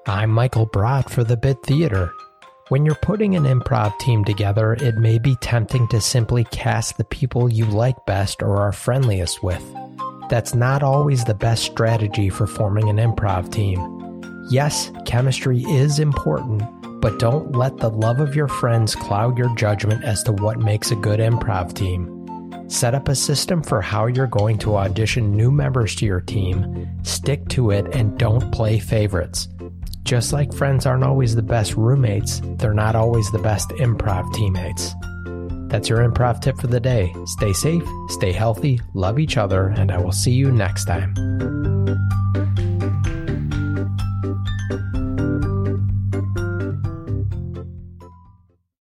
I'm Michael Brott for the Bit Theater. When you're putting an improv team together, it may be tempting to simply cast the people you like best or are friendliest with. That's not always the best strategy for forming an improv team. Yes, chemistry is important, but don't let the love of your friends cloud your judgment as to what makes a good improv team. Set up a system for how you're going to audition new members to your team, stick to it, and don't play favorites. Just like friends aren't always the best roommates, they're not always the best improv teammates. That's your improv tip for the day. Stay safe, stay healthy, love each other, and I will see you next time.